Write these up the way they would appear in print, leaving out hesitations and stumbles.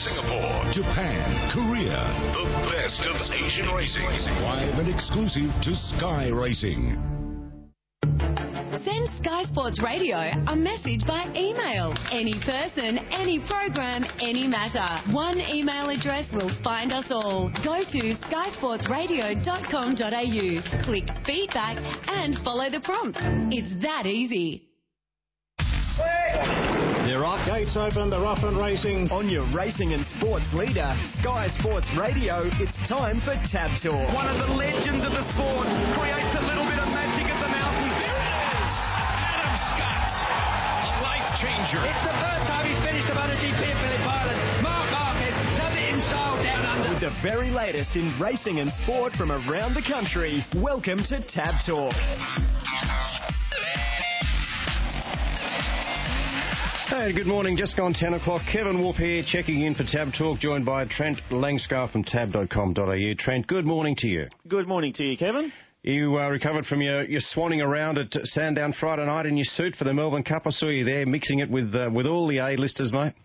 Singapore, Japan, Korea. The best of Asian racing. Live and exclusive to Sky Racing. Send Sky Sports Radio a message by email. Any person, any program, any matter. One email address will find us all. Go to skysportsradio.com.au. Click feedback and follow the prompts. It's that easy. Their off gates open, they're off and racing. On your racing and sports leader, Sky Sports Radio, it's time for Tab Talk. One of the legends of the sport creates a little bit of magic at the mountain. There it is! Adam Scott, a life changer. It's the first time he's finished a MotoGP at Phillip Island. Marc Marquez does it in style down under. With the very latest in racing and sport from around the country, welcome to Tab Talk. Hey, good morning. Just gone 10 o'clock. Kevin Wolf here, checking in for Tab Talk, joined by Trent Langscar from tab.com.au. Trent, good morning to you. Good morning to you, Kevin. You recovered from your swanning around at Sandown Friday night in your suit for the Melbourne Cup. I saw you there mixing it with all the A-listers, mate.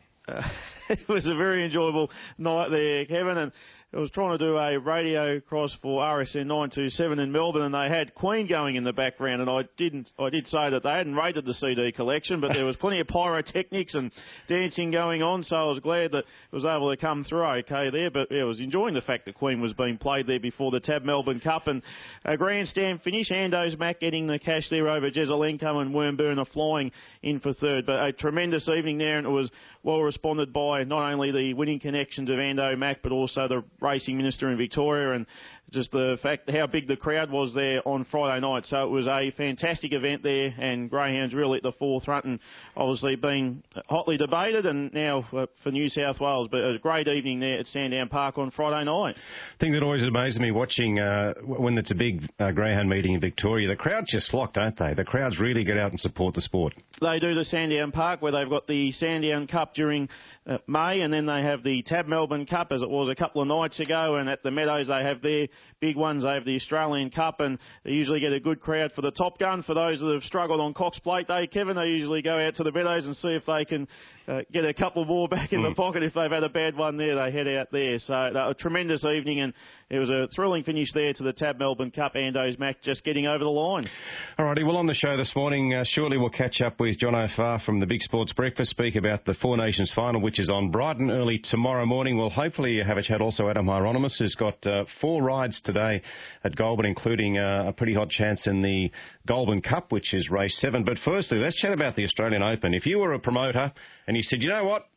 It was a very enjoyable night there, Kevin, and I was trying to do a radio cross for RSN 927 in Melbourne, and they had Queen going in the background, and I did say that they hadn't raided the CD collection, but there was plenty of pyrotechnics and dancing going on, so I was glad that it was able to come through okay there, but yeah, I was enjoying the fact that Queen was being played there before the Tab Melbourne Cup, and a grandstand finish. Ando's Mac getting the cash there over Jezelenko, and Wormburner flying in for third, but a tremendous evening there, and it was well responded by not only the winning connections of Ando Mac, but also the racing minister in Victoria, and just the fact how big the crowd was there on Friday night. So it was a fantastic event there, and greyhounds really at the forefront and obviously being hotly debated, and now for New South Wales. But a great evening there at Sandown Park on Friday night. The thing that always amazes me watching when it's a big greyhound meeting in Victoria, the crowds just flock, don't they? The crowds really get out and support the sport. They do the Sandown Park, where they've got the Sandown Cup during May, and then they have the Tab Melbourne Cup, as it was a couple of nights ago, and at the Meadows they have their big ones. They have the Australian Cup, and they usually get a good crowd for the Top Gun. For those that have struggled on Cox Plate Day, Kevin, they usually go out to the Meadows and see if they can get a couple more back in the pocket. If they've had a bad one there, they head out there. So a tremendous evening, and it was a thrilling finish there to the Tab Melbourne Cup. Ando's Mac just getting over the line. All righty, well, on the show this morning, shortly we'll catch up with John O'Farr from the Big Sports Breakfast, speak about the Four Nations final, which is on Brighton early tomorrow morning. We'll hopefully have a chat also Adam Hieronymus, who's got 4 rides today at Goulburn, including a pretty hot chance in the Goulburn Cup, which is race 7. But firstly, let's chat about the Australian Open. If you were a promoter and you said, you know what,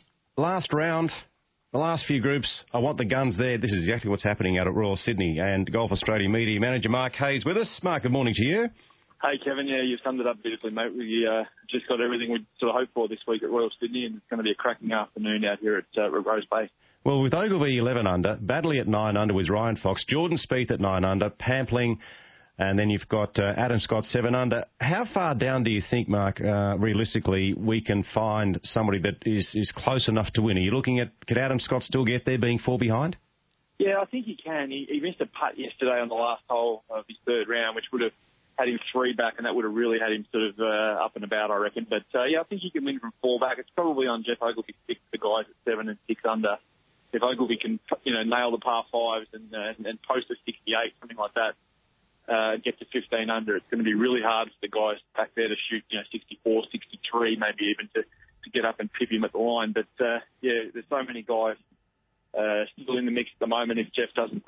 last round, the last few groups, I want the guns there, this is exactly what's happening out at Royal Sydney. And Golf Australia Media Manager Mark Hayes with us. Mark, good morning to you. Hey, Kevin. Yeah, you've summed it up beautifully, mate. We just got everything we sort of hoped for this week at Royal Sydney, and it's going to be a cracking afternoon out here at Rose Bay. Well, with Ogilvy 11 under, Baddeley at 9 under with Ryan Fox, Jordan Spieth at 9 under, Pampling, and then you've got Adam Scott 7 under. How far down do you think, Mark, realistically, we can find somebody that is close enough to win? Are you looking at, could Adam Scott still get there being 4 behind? Yeah, I think he can. He missed a putt yesterday on the last hole of his third round, which would have had him 3 back, and that would have really had him sort of up and about, I reckon. But, yeah, I think he can win from 4 back. It's probably on Jeff Ogilvy to pick the guys at 7 and 6 under. If Ogilvy can, nail the par 5s and post a 68, something like that, get to 15 under, it's going to be really hard for the guys back there to shoot, 64, 63, maybe even to get up and pip him at the line. But, yeah, there's so many guys still in the mix at the moment. If Jeff doesn't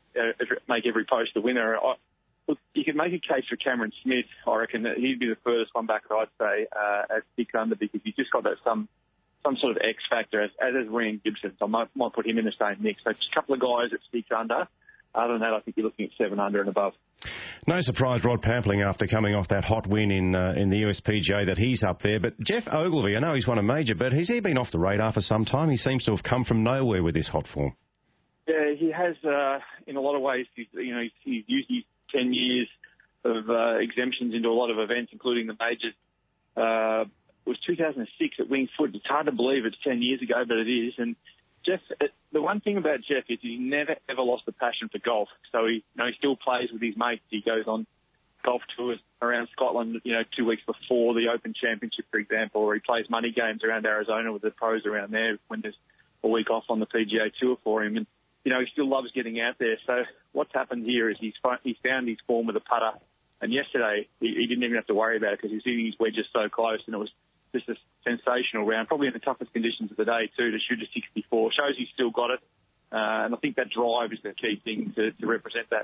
make every post a winner, look, you can make a case for Cameron Smith. I reckon that he'd be the furthest one back, I'd say, at 6 under, because he's just got that some sort of X factor, as is Ryan Gibson. So I might put him in the same mix. So just a couple of guys at 6 under. Other than that, I think you're looking at 7 under and above. No surprise, Rod Pampling, after coming off that hot win in the USPGA, that he's up there. But Jeff Ogilvy, I know he's won a major, but has he been off the radar for some time? He seems to have come from nowhere with this hot form. Yeah, he has. In a lot of ways, he's used his 10 years of exemptions into a lot of events, including the majors. It was 2006 at Winged Foot. It's hard to believe it's 10 years ago, but it is. And Jeff, the one thing about Jeff is he never, ever lost the passion for golf. So he still plays with his mates. He goes on golf tours around Scotland, 2 weeks before the Open Championship, for example, or he plays money games around Arizona with the pros around there when there's a week off on the PGA Tour for him. And, he still loves getting out there. So what's happened here is he's found his form with a putter. And yesterday, he didn't even have to worry about it because he's hitting his wedges so close. And it was just a sensational round, probably in the toughest conditions of the day, too, to shoot a 64. Shows he's still got it. And I think that drive is the key thing to represent that.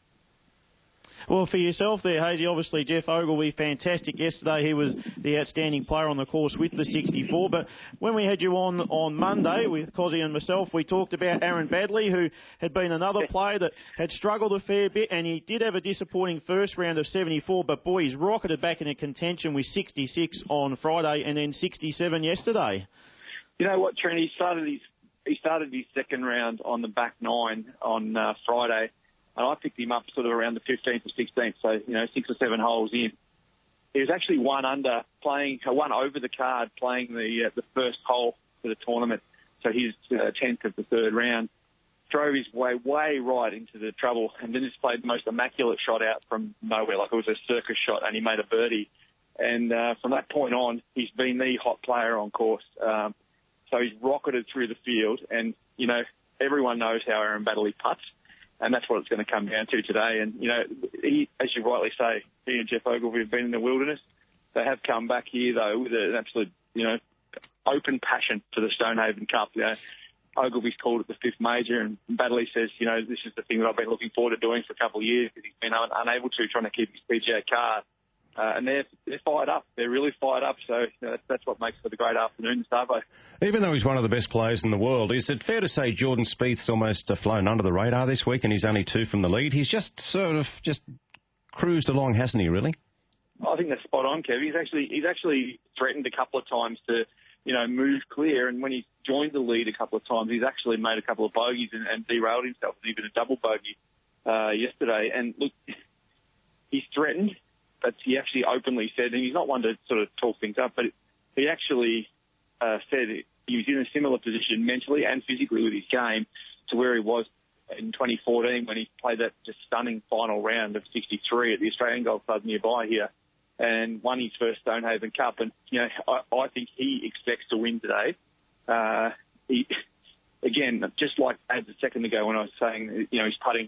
Well, for yourself there, Hazy, obviously Geoff Ogilvy, fantastic yesterday. He was the outstanding player on the course with the 64. But when we had you on Monday with Cozzy and myself, we talked about Aaron Baddeley, who had been another player that had struggled a fair bit, and he did have a disappointing first round of 74, but boy, he's rocketed back into contention with 66 on Friday and then 67 yesterday. You know what, Trent? He started his second round on the back nine on Friday. And I picked him up sort of around the 15th or 16th, so, 6 or 7 holes in. He was actually one over the card playing the first hole for the tournament. So his 10th of the third round. Drove his way right into the trouble and then just played the most immaculate shot out from nowhere, like it was a circus shot, and he made a birdie. And from that point on, he's been the hot player on course. So he's rocketed through the field, and, everyone knows how Aaron Baddeley putts. And that's what it's going to come down to today. And, he, as you rightly say, he and Geoff Ogilvy have been in the wilderness. They have come back here, though, with an absolute, open passion for the Stonehaven Cup. Ogilvy's called it the 5th major, and Baddeley says, this is the thing that I've been looking forward to doing for a couple of years because he's been unable to, trying to keep his PGA card. And they're fired up. They're really fired up. So that's what makes for the great afternoon in Starbo. Even though he's one of the best players in the world, is it fair to say Jordan Spieth's almost flown under the radar this week and he's only 2 from the lead? He's just cruised along, hasn't he, really? I think that's spot on, Kev. He's actually threatened a couple of times to, move clear. And when he joined the lead a couple of times, he's actually made a couple of bogeys and derailed himself, and even a double bogey yesterday. And look, he's threatened, but he actually openly said, and he's not one to sort of talk things up, but he actually said he was in a similar position mentally and physically with his game to where he was in 2014 when he played that just stunning final round of 63 at the Australian Golf Club nearby here and won his first Stonehaven Cup. And, I think he expects to win today. Again, just like Ads a second ago when I was saying, his putting's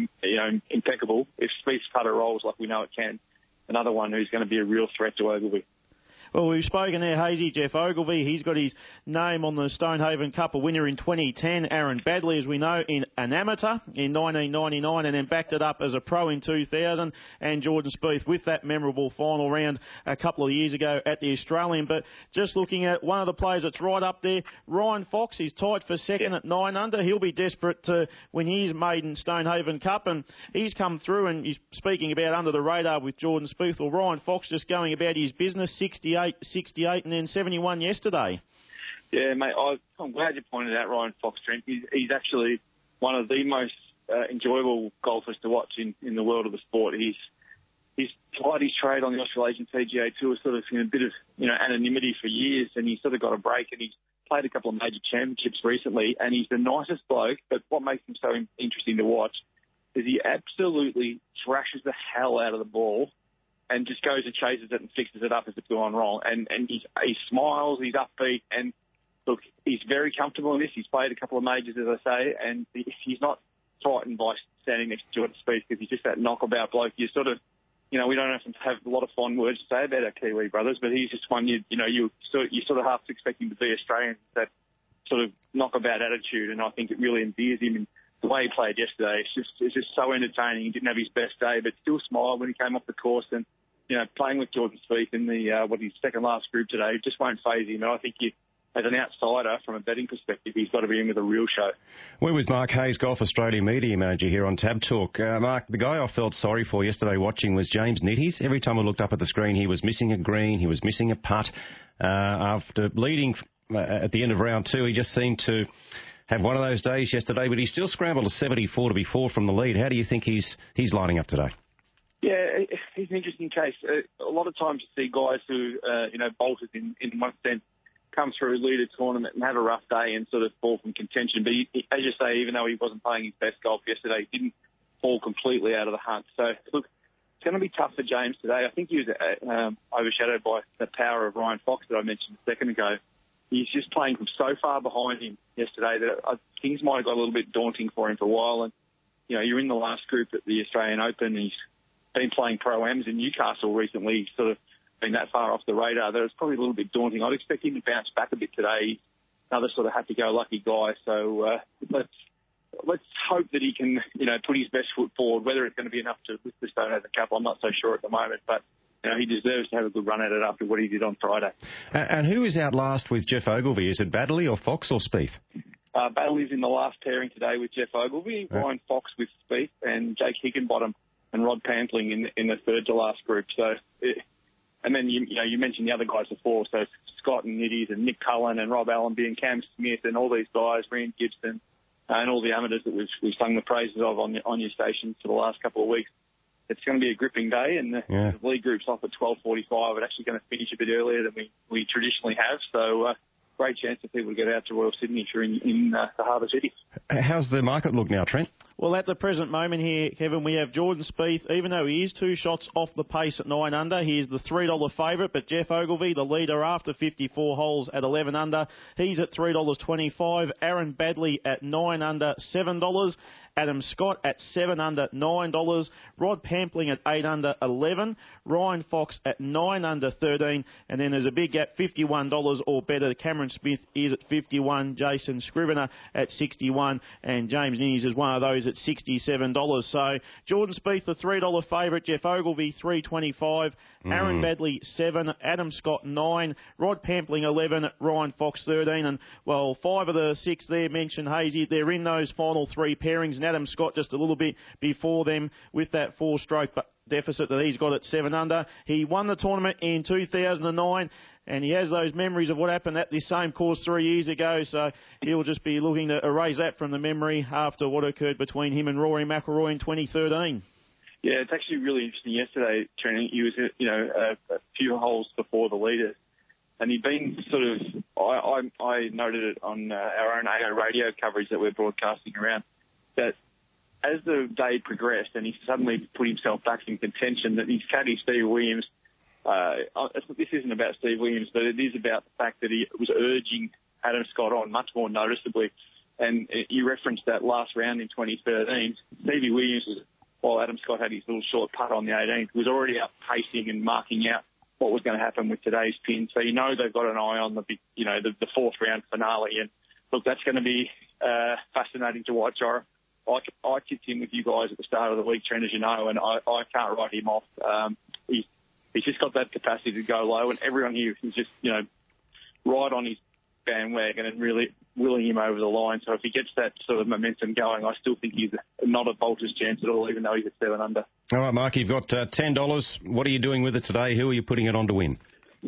impeccable. If Spieth's putter rolls like we know it can, another one who's going to be a real threat to Ogilvy. Well, we've spoken there, Hazy, Geoff Ogilvy. He's got his name on the Stonehaven Cup, a winner in 2010. Aaron Baddeley, as we know, in an amateur in 1999 and then backed it up as a pro in 2000. And Jordan Spieth with that memorable final round a couple of years ago at the Australian. But just looking at one of the players that's right up there, Ryan Fox, he's tied for second at 9 under. He'll be desperate to win his maiden Stonehaven Cup. And he's come through and he's speaking about under the radar with Jordan Spieth. Well, Ryan Fox just going about his business, 68, and then 71 yesterday. Yeah, mate, I'm glad you pointed out Ryan Fox, Trent. He's actually one of the most enjoyable golfers to watch in the world of the sport. He's plied his trade on the Australasian PGA Tour sort of in a bit of anonymity for years, and he's sort of got a break, and he's played a couple of major championships recently, and he's the nicest bloke. But what makes him so interesting to watch is he absolutely thrashes the hell out of the ball and just goes and chases it and fixes it up as it's gone wrong. And he smiles, he's upbeat, and look, he's very comfortable in this. He's played a couple of majors, as I say, and he's not frightened by standing next to Jordan Spieth because he's just that knockabout bloke. You sort of, we don't have to have a lot of fond words to say about our Kiwi brothers, but he's just one you sort of have to expect him to be Australian, that sort of knockabout attitude, and I think it really endears him. And the way he played yesterday, it's just so entertaining. He didn't have his best day, but still smiled when he came off the course. And playing with Jordan Spieth in his second last group today just won't faze him. And I think as an outsider, from a betting perspective, he's got to be in with a real show. We're with Mark Hayes, Golf Australia Media Manager here on Tab Talk. Mark, the guy I felt sorry for yesterday watching was James Nitties. Every time I looked up at the screen, he was missing a green, he was missing a putt. After leading at the end of round 2, he just seemed to have one of those days yesterday, but he still scrambled a 74 to be 4 from the lead. How do you think he's lining up today? Yeah, he's an interesting case. A lot of times you see guys who, bolted in one sense, come through, lead a tournament and have a rough day and sort of fall from contention. But as you say, even though he wasn't playing his best golf yesterday, he didn't fall completely out of the hunt. So, look, it's going to be tough for James today. I think he was overshadowed by the power of Ryan Fox that I mentioned a second ago. he's just playing from so far behind him yesterday that things might have got a little bit daunting for him for a while. And, you're in the last group at the Australian Open. And he's been playing Pro-Ams in Newcastle recently. He's sort of been that far off the radar that it's probably a little bit daunting. I'd expect him to bounce back a bit today. He's another sort of happy-go-lucky guy. So let's hope that he can, put his best foot forward. Whether it's going to be enough to lift the stone out of the cup, I'm not so sure at the moment. But he deserves to have a good run at it after what he did on Friday. And who is out last with Geoff Ogilvy? Is it Baddeley or Fox or Spieth? Baddeley's in the last pairing today with Geoff Ogilvy, Ryan Fox with Spieth, and Jake Higginbottom and Rod Pampling in the third to last group. So, and then you mentioned the other guys before, so Scott and Nitties and Nick Cullen and Rob Allenby and Cam Smith and all these guys, Rand Gibson, and all the amateurs that we've sung the praises of on your station for the last couple of weeks. It's going to be a gripping day, and the league group's off at 12:45. It's actually going to finish a bit earlier than we traditionally have, so great chance for people to get out to Royal Sydney if you're in the Harbour City. How's the market look now, Trent? Well, at the present moment here, Kevin, we have Jordan Spieth. Even though he is 2 shots off the pace at 9 under, he is the $3 favourite. But Geoff Ogilvy, the leader after 54 holes at 11 under, he's at $3.25. Aaron Baddeley at 9 under, $7. Adam Scott at 7 under, $9. Rod Pampling at 8 under, $11. Ryan Fox at 9 under, $13. And then there's a big gap, $51 or better. Cameron Smith is at 51. Jason Scrivener at 61. And James Ninnies is one of those at $67. So Jordan Spieth, the $3 favourite. Geoff Ogilvy, $3.25. Aaron Baddeley, 7. Adam Scott, 9. Rod Pampling, 11. Ryan Fox, 13. And, 5 of the 6 there mentioned, Hazy, they're in those final 3 pairings. And Adam Scott just a little bit before them with that 4-stroke deficit that he's got at 7 under. He won the tournament in 2009. And he has those memories of what happened at this same course 3 years ago, so he'll just be looking to erase that from the memory after what occurred between him and Rory McIlroy in 2013. Yeah, it's actually really interesting. Yesterday, Trent, he was, a few holes before the leaders, and he'd been sort of, I noted it on our own AO radio coverage that we're broadcasting around, that as the day progressed and he suddenly put himself back in contention, that his caddy, Steve Williams, this isn't about Steve Williams, but it is about the fact that he was urging Adam Scott on much more noticeably. And you referenced that last round in 2013. Stevie Williams, while Adam Scott had his little short putt on the 18th, was already up pacing and marking out what was going to happen with today's pin. So they've got an eye on the big, the 4th round finale. And look, that's going to be fascinating to watch. I tipped him with you guys at the start of the week, Trent, as you know, and I can't write him off. He's just got that capacity to go low, and everyone here is just, right on his bandwagon and really willing him over the line. So if he gets that sort of momentum going, I still think he's not a bolter's chance at all, even though he's at 7 under. All right, Mark, you've got $10. What are you doing with it today? Who are you putting it on to win?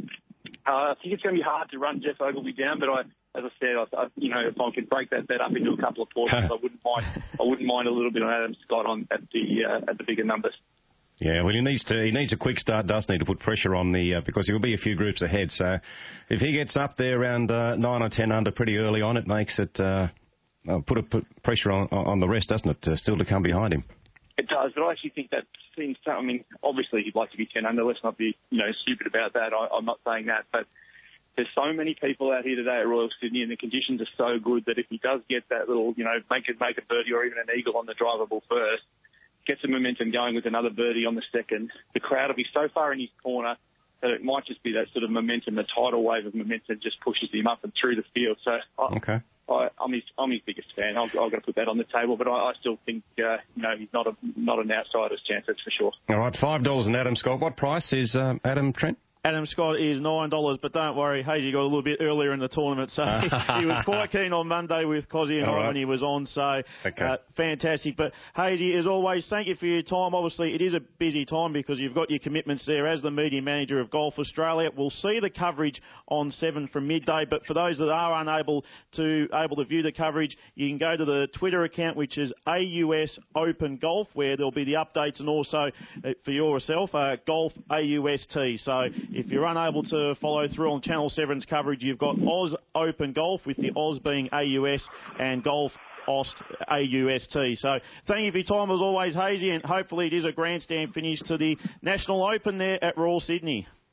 I think it's going to be hard to run Geoff Ogilvy down, but as I said, if I could break that bet up into a couple of portions, I wouldn't mind a little bit on Adam Scott at the bigger numbers. Yeah, well, he needs a quick start, doesn't he, to put pressure on because he'll be a few groups ahead. So if he gets up there around 9 or 10 under pretty early on, it makes it put pressure on the rest, doesn't it? Still to come behind him. It does, but I actually think that seems. I mean, obviously he'd like to be 10 under. Let's not be stupid about that. I'm not saying that, but there's so many people out here today at Royal Sydney, and the conditions are so good that if he does get that little, make a birdie or even an eagle on the drivable first, get some momentum going with another birdie on the second, the crowd will be so far in his corner that it might just be that sort of momentum, the tidal wave of momentum just pushes him up and through the field. So I'm his biggest fan. I've got to put that on the table, but I still think he's not an outsider's chance, that's for sure. All right, $5 and Adam Scott. What price is Adam, Trent? Adam Scott is $9, but don't worry, Hazy got a little bit earlier in the tournament, so he was quite keen on Monday with Cozzy and I when he was on, so fantastic. But Hazy, as always, thank you for your time. Obviously, it is a busy time because you've got your commitments there as the media manager of Golf Australia. We'll see the coverage on 7 from midday, but for those that are unable to view the coverage, you can go to the Twitter account, which is AUS Open Golf, where there'll be the updates, and also for yourself, Golf AUST. So if you're unable to follow through on Channel 7's coverage, you've got Oz Open Golf, with the Oz being AUS and Golf Ost AUST. So thank you for your time as always, Hazy, and hopefully it is a grandstand finish to the National Open there at Royal Sydney.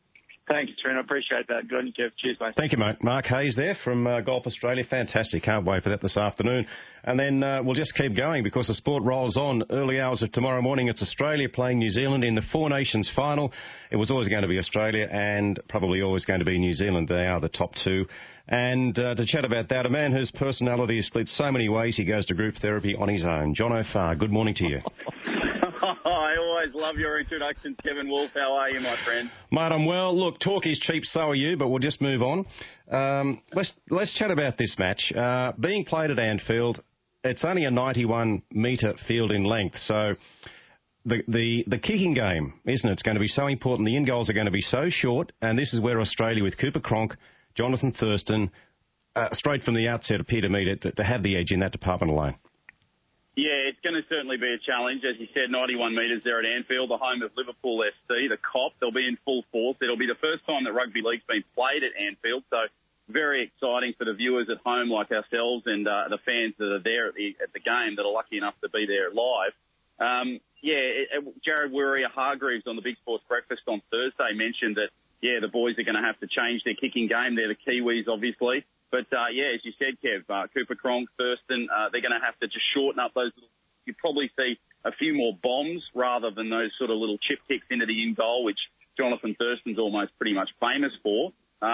Thanks, Trent. I appreciate that. Good on you, Kev. Cheers, mate. Thank you, mate. Mark Hayes there from Golf Australia. Fantastic. Can't wait for that this afternoon. And then we'll just keep going because the sport rolls on. Early hours of tomorrow morning, it's Australia playing New Zealand in the Four Nations final. It was always going to be Australia and probably always going to be New Zealand. They are the top two. And to chat about that, a man whose personality is split so many ways, he goes to group therapy on his own. John O'Farr, good morning to you. I always love your introductions, Kevin Wolf. How are you, my friend? Mate, I'm well. Look, talk is cheap, so are you, but we'll just move on. Let's chat about this match. Being played at Anfield, it's only a 91-metre field in length, so the kicking game, isn't it? It's going to be so important. The in goals are going to be so short, and this is where Australia, with Cooper Cronk, Jonathan Thurston, straight from the outset appear to me to have the edge in that department alone. Yeah, it's going to certainly be a challenge. As you said, 91 metres there at Anfield, the home of Liverpool FC, the Cop. They'll be in full force. It'll be the first time that rugby league's been played at Anfield, so very exciting for the viewers at home like ourselves and the fans that are there at the game that are lucky enough to be there live. Jared Warrior-Hargreaves on the Big Sports Breakfast on Thursday mentioned that, the boys are going to have to change their kicking game. They're the Kiwis, obviously. But, as you said, Kev, Cooper Cronk, Thurston, they're going to have to just shorten up those little... You'd probably see a few more bombs rather than those sort of little chip kicks into the in-goal, which Jonathan Thurston's almost pretty much famous for.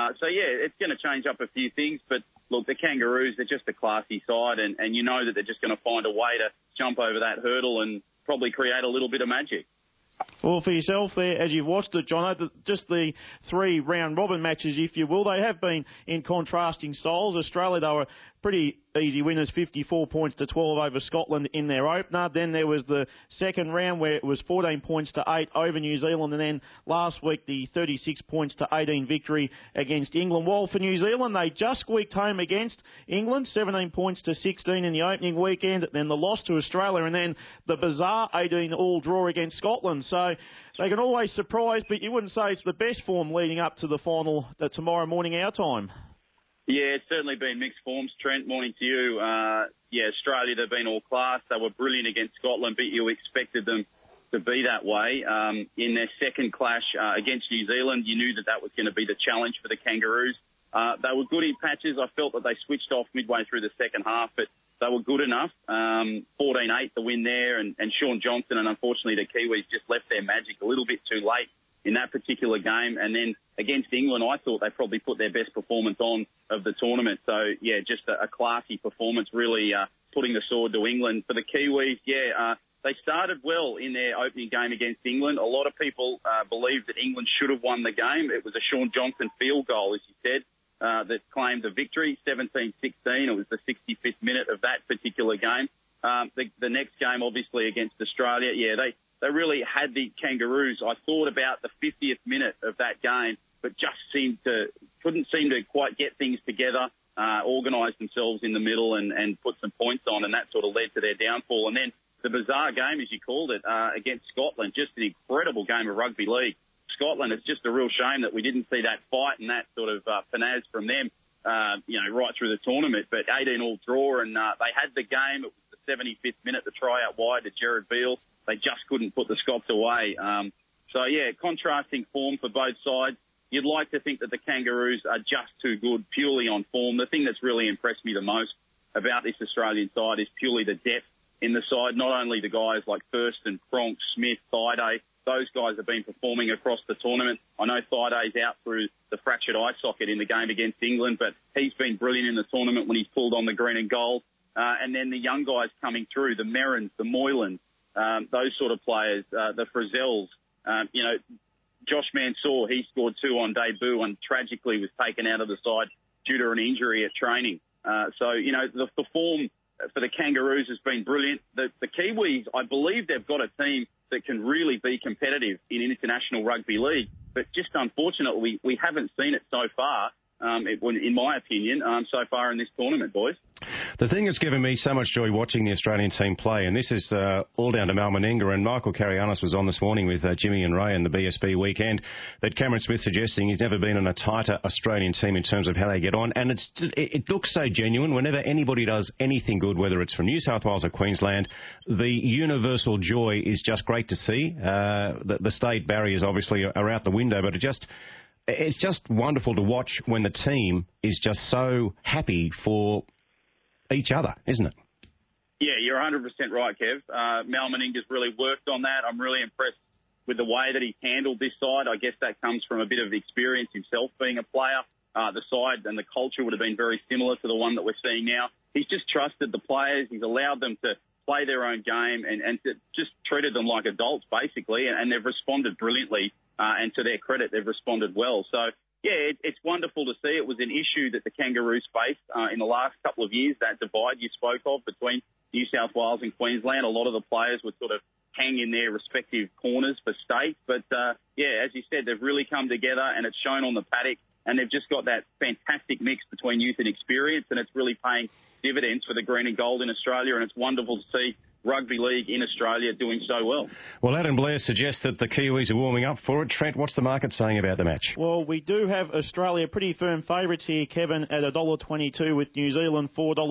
It's going to change up a few things. But, look, the Kangaroos, they're just a classy side, and you know that they're just going to find a way to jump over that hurdle and probably create a little bit of magic. Well, for yourself there, as you've watched it, John, just the 3 round-robin matches, if you will, they have been in contrasting styles. Australia, they were pretty easy winners, 54 points to 12 over Scotland in their opener. Then there was the second round where it was 14 points to 8 over New Zealand. And then last week, the 36 points to 18 victory against England. While for New Zealand, they just squeaked home against England, 17 points to 16 in the opening weekend. Then the loss to Australia, and then the bizarre 18-all draw against Scotland. So they can always surprise, but you wouldn't say it's the best form leading up to the final tomorrow morning our time. Yeah, it's certainly been mixed forms, Trent. Morning to you. Australia, they've been all class. They were brilliant against Scotland, but you expected them to be that way. In their second clash against New Zealand, you knew that was going to be the challenge for the Kangaroos. They were good in patches. I felt that they switched off midway through the second half, but they were good enough. 14-8 the win there, and Sean Johnson, and unfortunately the Kiwis just left their magic a little bit too late in that particular game. And then against England, I thought they probably put their best performance on of the tournament. So, just a classy performance, really putting the sword to England. For the Kiwis, they started well in their opening game against England. A lot of people believe that England should have won the game. It was a Sean Johnson field goal, as you said, that claimed the victory, 17-16. It was the 65th minute of that particular game. The next game, obviously, against Australia, they really had the Kangaroos. I thought about the 50th minute of that game, but just couldn't seem to quite get things together, organise themselves in the middle and put some points on, and that sort of led to their downfall. And then the bizarre game, as you called it, against Scotland, just an incredible game of rugby league. Scotland, it's just a real shame that we didn't see that fight and that sort of finesse from them, right through the tournament. But 18-all draw, and they had the game. It was the 75th minute, the try out wide to Jared Beale. They just couldn't put the Scots away. Contrasting form for both sides. You'd like to think that the Kangaroos are just too good, purely on form. The thing that's really impressed me the most about this Australian side is purely the depth in the side. Not only the guys like Thurston, Cronk, Smith, Thaiday, those guys have been performing across the tournament. I know Thaide's out through the fractured eye socket in the game against England, but he's been brilliant in the tournament when he's pulled on the green and gold. And then the young guys coming through, the Merrins, the Moylan, those sort of players, the Frizzels, Josh Mansour, he scored 2 on debut and tragically was taken out of the side due to an injury at training. The form for the Kangaroos has been brilliant. The Kiwis, I believe they've got a team that can really be competitive in international rugby league, but just unfortunately, we haven't seen it so far, in my opinion, so far in this tournament, boys. The thing that's given me so much joy watching the Australian team play, and this is all down to Mal Meninga, and Michael Carianis was on this morning with Jimmy and Ray in the BSB weekend, that Cameron Smith suggesting he's never been in a tighter Australian team in terms of how they get on, and it looks so genuine. Whenever anybody does anything good, whether it's from New South Wales or Queensland, the universal joy is just great to see. The state barriers obviously are out the window, but it's just wonderful to watch when the team is just so happy for each other, isn't it? Yeah, you're 100% right, Kev. Mal Meninga's really worked on that. I'm really impressed with the way that he's handled this side. I guess that comes from a bit of experience himself being a player. The side and the culture would have been very similar to the one that we're seeing now. He's just trusted the players. He's allowed them to play their own game and just treated them like adults, basically, and they've responded brilliantly. And to their credit, they've responded well. So, yeah, it's wonderful to see. It was an issue that the Kangaroos faced in the last couple of years, that divide you spoke of between New South Wales and Queensland. A lot of the players would sort of hang in their respective corners for state. But, yeah, as you said, they've really come together and it's shown on the paddock. And they've just got that fantastic mix between youth and experience, and it's really paying dividends for the green and gold in Australia, and it's wonderful to see rugby league in Australia doing so well. Well, Adam Blair suggests that the Kiwis are warming up for it. Trent, what's the market saying about the match? Well, we do have Australia pretty firm favourites here, Kevin, at $1.22 with New Zealand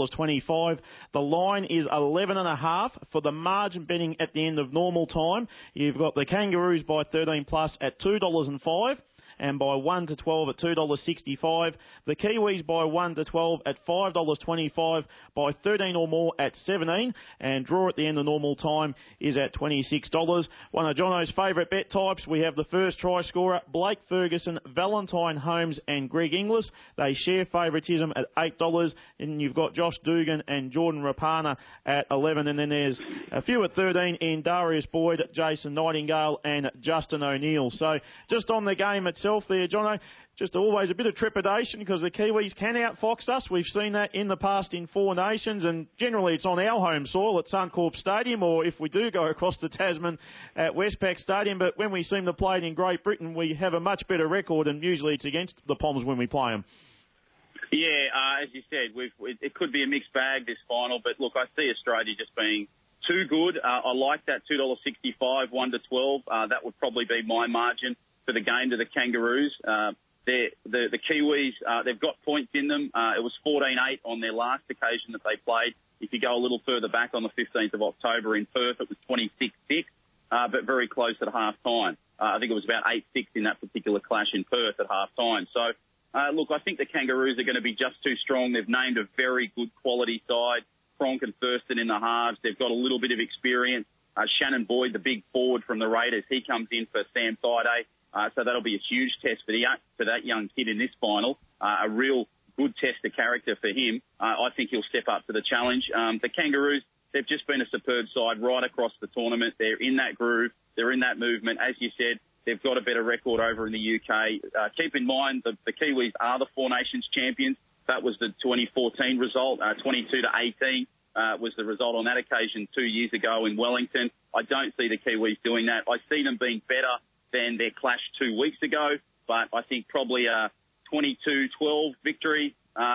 $4.25. The line is 11.5 for the margin betting at the end of normal time. You've got the Kangaroos by 13 plus at $2.05. And by 1 to 12 at $2.65. The Kiwis by 1 to 12 at $5.25, by 13 or more at $17, and draw at the end of normal time is at $26. One of Jono's favourite bet types, we have the first try scorer, Blake Ferguson, Valentine Holmes and Greg Inglis. They share favouritism at $8, and you've got Josh Dugan and Jordan Rapana at 11, and then there's a few at 13 in Darius Boyd, Jason Nightingale and Justin O'Neill. So just on the game itself there, Jono, just always a bit of trepidation because the Kiwis can outfox us. We've seen that in the past in Four Nations, and generally it's on our home soil at Suncorp Stadium, or if we do go across to Tasman at Westpac Stadium. But when we seem to play it in Great Britain, we have a much better record, and usually it's against the Poms when we play them. Yeah, as you said, it could be a mixed bag, this final, but look, I see Australia just being too good. I like that $2.65, 1 to 12. That would probably be my margin for the game to the Kangaroos. The Kiwis, they've got points in them. It was 14-8 on their last occasion that they played. If you go a little further back on the 15th of October in Perth, it was 26-6, but very close at half-time. I think it was about 8-6 in that particular clash in Perth at half-time. So, look, I think the Kangaroos are going to be just too strong. They've named a very good quality side. Cronk and Thurston in the halves. They've got a little bit of experience. Shannon Boyd, the big forward from the Raiders, he comes in for Sam Thaiday. So that'll be a huge test for that young kid in this final. A real good test of character for him. I think he'll step up to the challenge. The Kangaroos, they've just been a superb side right across the tournament. They're in that groove. They're in that movement. As you said, they've got a better record over in the UK. Keep in mind that the Kiwis are the Four Nations champions. That was the 2014 result, 22-18. Was the result on that occasion 2 years ago in Wellington. I don't see the Kiwis doing that. I see them being better than their clash 2 weeks ago, but I think probably a 22-12 victory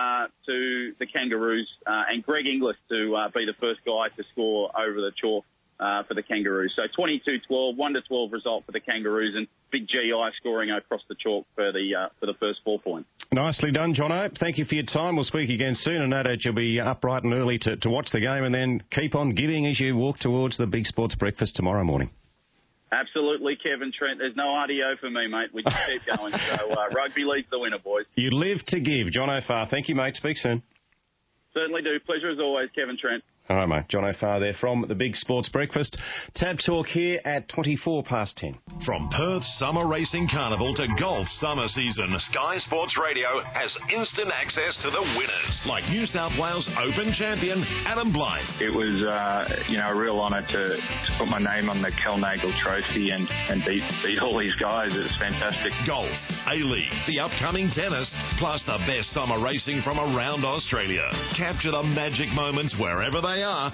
to the Kangaroos, and Greg Inglis to be the first guy to score over the chalk for the Kangaroos. So 22-12, 1 to 12 result for the Kangaroos, and big GI scoring across the chalk for the first 4 points. Nicely done, Jono. Thank you for your time. We'll speak again soon, and no doubt you'll be up bright and early to watch the game, and then keep on giving as you walk towards the Big Sports Breakfast tomorrow morning. Absolutely, Kevin Trent. There's no RDO for me, mate. We just keep going. So rugby league's the winner, boys. You live to give. Jono Farr. Thank you, mate. Speak soon. Certainly do. Pleasure as always, Kevin Trent. All right, mate. Jono Farr there from the Big Sports Breakfast. Tab Talk here at 10:24. From Perth's Summer Racing Carnival to golf summer season, Sky Sports Radio has instant access to the winners, like New South Wales Open champion Adam Blythe. It was, a real honour to put my name on the Kelnagel Trophy and beat all these guys. It was fantastic. Golf, A-League, the upcoming tennis, plus the best summer racing from around Australia. Capture the magic moments wherever they are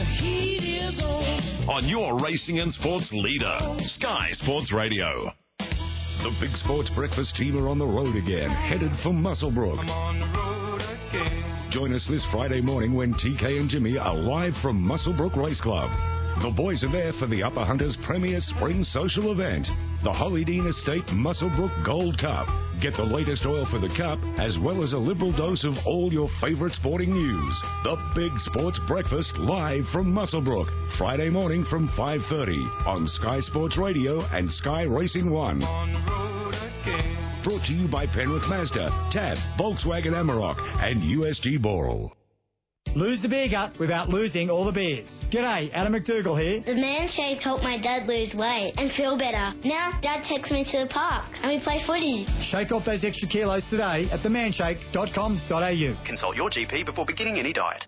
on your racing and sports leader, Sky Sports Radio. The Big Sports Breakfast team are on the road again, headed for Muswellbrook. I'm on the road again. Join us this Friday morning when TK and Jimmy are live from Muswellbrook Race Club. The boys are there for the Upper Hunters Premier Spring Social Event, the Holly Dean Estate Muswellbrook Gold Cup. Get the latest oil for the cup, as well as a liberal dose of all your favourite sporting news. The Big Sports Breakfast live from Muswellbrook, Friday morning from 5:30 on Sky Sports Radio and Sky Racing 1. On the road again. Brought to you by Penrith Mazda, TAB, Volkswagen Amarok, and USG Boral. Lose the beer gut without losing all the beers. G'day, Adam McDougall here. The Man Shake helped my dad lose weight and feel better. Now Dad takes me to the park and we play footy. Shake off those extra kilos today at themanshake.com.au. Consult your GP before beginning any diet.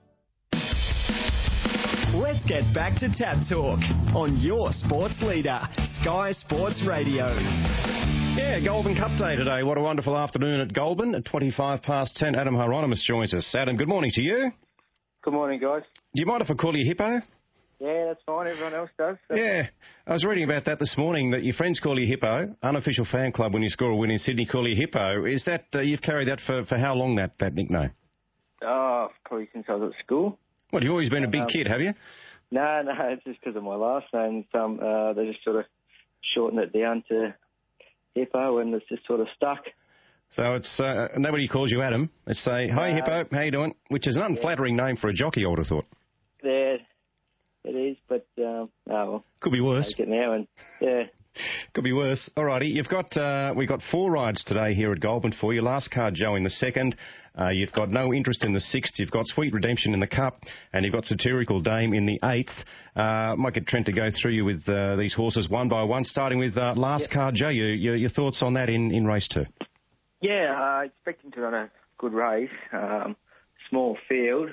Let's get back to Tab Talk on your sports leader, Sky Sports Radio. Yeah, Goulburn Cup Day today. What a wonderful afternoon at Goulburn. At 10:25, Adam Hieronymus joins us. Adam, good morning to you. Good morning, guys. Do you mind if I call you Hippo? Yeah, that's fine. Everyone else does. So. Yeah. I was reading about that this morning, that your friends call you Hippo. Unofficial fan club, when you score a win in Sydney, call you Hippo. Is that, you've carried that for how long, that nickname? Oh, probably since I was at school. What, you've always been a big kid, have you? No, it's just because of my last name. They just sort of shortened it down to Hippo, and it's just sort of stuck. So it's nobody calls you Adam. They say, "Hi, Hippo, how you doing?" Which is an unflattering name for a jockey, I would have thought. Yeah, it is, but well, could be worse. Take it now, and yeah. Could be worse. Alrighty, you've got we've got 4 rides today here at Goulburn for you. Last Card Joe in the second. You've got No Interest in the 6th. You've got Sweet Redemption in the Cup, and you've got Satirical Dame in the 8th. Might get Trent to go through you with these horses one by one, starting with Last Card Joe. Your thoughts on that in race 2? Yeah, expecting to run a good race. Small field,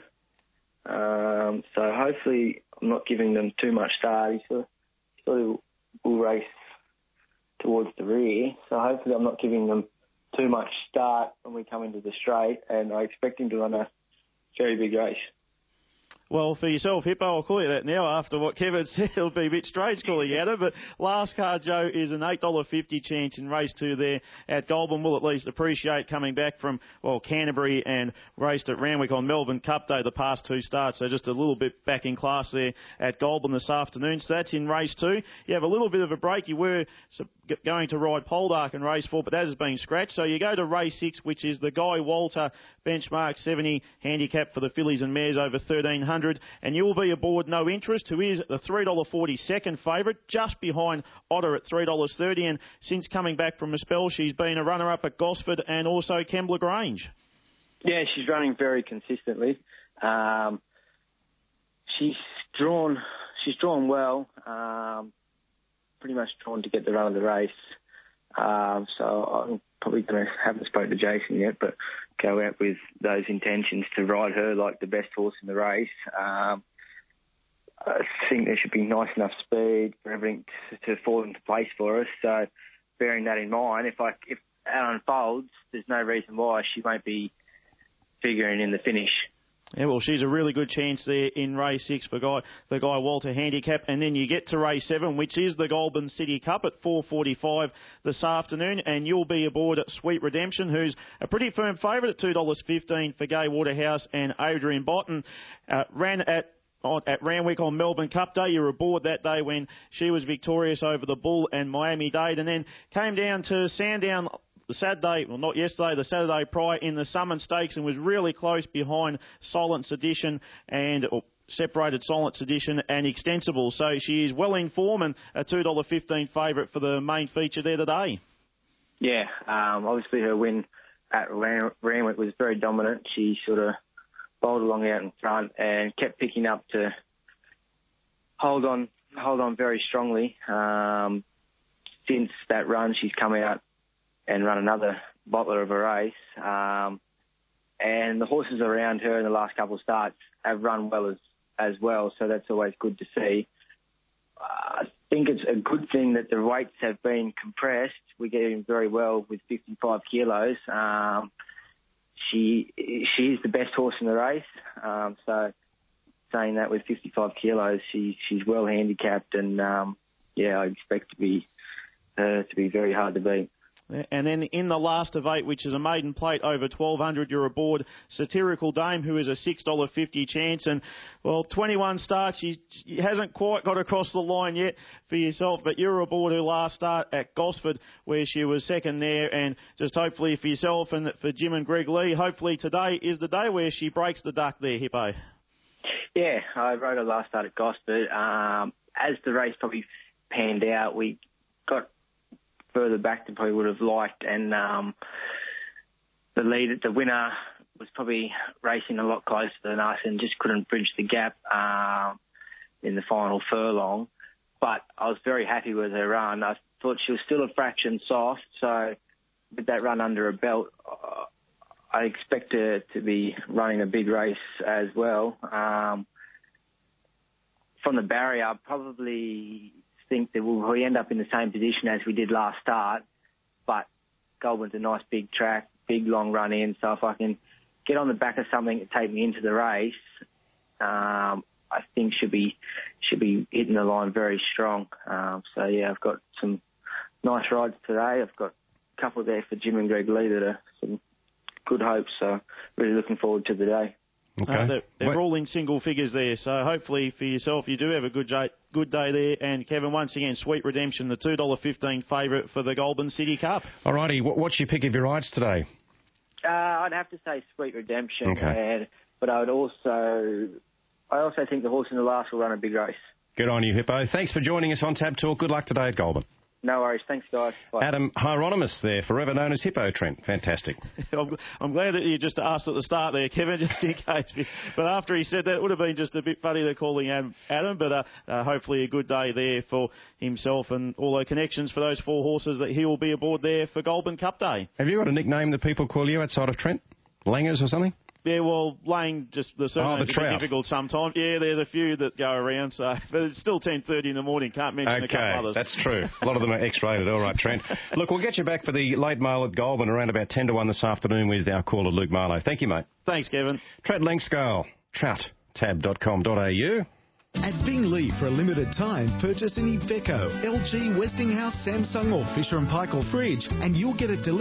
so hopefully I'm not giving them too much start. He sort of will race towards the rear, so hopefully I'm not giving them too much start when we come into the straight, and I expect him to run a very big race. Well, for yourself, Hippo, I'll call you that now after what Kevin said. It'll be a bit strange calling you Adam, but Last Card Joe is an $8.50 chance in race 2 there at Goulburn. We'll at least appreciate coming back from, Canterbury and raced at Randwick on Melbourne Cup Day the past 2 starts, so just a little bit back in class there at Goulburn this afternoon. So that's in race 2. You have a little bit of a break. You were going to ride Poldark in race 4, but that has been scratched. So you go to race 6, which is the Guy Walter benchmark 70 handicap for the fillies and mares over 1,300. And you'll be aboard No Interest, who is the $3.40 second favourite, just behind Otter at $3.30. And since coming back from a spell, she's been a runner-up at Gosford and also Kembla Grange. Yeah, she's running very consistently. She's drawn well, pretty much drawn to get the run of the race. So I'm probably going to, haven't spoken to Jason yet, but go out with those intentions to ride her like the best horse in the race. I think there should be nice enough speed for everything to fall into place for us. So bearing that in mind, if that unfolds, there's no reason why she won't be figuring in the finish. Yeah, well, she's a really good chance there in race 6 for the Guy Walter handicap. And then you get to race 7, which is the Goulburn City Cup at 4:45 this afternoon. And you'll be aboard at Sweet Redemption, who's a pretty firm favourite at $2.15 for Gay Waterhouse and Adrian Botten. Ran at Randwick on Melbourne Cup Day. You were aboard that day when she was victorious over the Bull and Miami-Dade, and then came down to Sandown the Saturday, well, not yesterday, the Saturday prior in the Summon Stakes, and was really close behind Silent Sedition separated Silent Sedition and Extensible. So she is well in form and a $2.15 favourite for the main feature there today. Yeah, obviously her win at Randwick was very dominant. She sort of bowled along out in front and kept picking up to hold on very strongly. Since that run, she's come out and run another bottler of a race. And the horses around her in the last couple of starts have run well as well, so that's always good to see. I think it's a good thing that the weights have been compressed. We're getting very well with 55 kilos. She is the best horse in the race. So saying that with 55 kilos, she's well handicapped, and I expect to be very hard to beat. And then in the last of 8, which is a maiden plate over 1,200, you're aboard Satirical Dame, who is a $6.50 chance. And, 21 starts. She hasn't quite got across the line yet for yourself, but you're aboard her last start at Gosford, where she was second there. And just hopefully for yourself and for Jim and Greg Lee, hopefully today is the day where she breaks the duck there, Hippo. Yeah, I rode her last start at Gosford. As the race probably panned out, we got further back than probably would have liked, and the winner was probably racing a lot closer than us and just couldn't bridge the gap in the final furlong. But I was very happy with her run. I thought she was still a fraction soft, so with that run under her belt, I expect her to be running a big race as well. From the barrier, I probably think that we'll end up in the same position as we did last start, but Goulburn's a nice big track, big long run in, so if I can get on the back of something to take me into the race, I think should be hitting the line very strong. So yeah, I've got some nice rides today. I've got a couple there for Jim and Greg Lee that are some good hopes, so really looking forward to the day. Okay. They're all in single figures there, so hopefully for yourself you do have a good day there. And Kevin, once again, Sweet Redemption, the $2.15 favourite for the Goulburn City Cup. All righty, what's your pick of your rides today? I'd have to say Sweet Redemption, okay. But I also think the Horse in the Last will run a big race. Good on you, Hippo. Thanks for joining us on Tab Talk. Good luck today at Goulburn. No worries. Thanks, guys. Bye. Adam Hieronymus there, forever known as Hippo, Trent. Fantastic. I'm glad that you just asked at the start there, Kevin, just in case. But after he said that, it would have been just a bit funny they're calling Adam. But hopefully a good day there for himself and all the connections for those 4 horses that he will be aboard there for Goulburn Cup Day. Have you got a nickname that people call you outside of Trent? Langers or something? Yeah, well, Lane, just the surnames are difficult sometimes. Yeah, there's a few that go around, so but it's still 10:30 in the morning. Can't mention a couple others. That's true. A lot of them are X-rated. All right, Trent. Look, we'll get you back for the late mail at Goulburn around about 10 to 1 this afternoon with our caller Luke Marlowe. Thank you, mate. Thanks, Kevin. Trent Langscale, trout.tab.com.au. At Bingley, for a limited time, purchase an Iveco, LG, Westinghouse, Samsung or Fisher & Paykel fridge and you'll get it delivered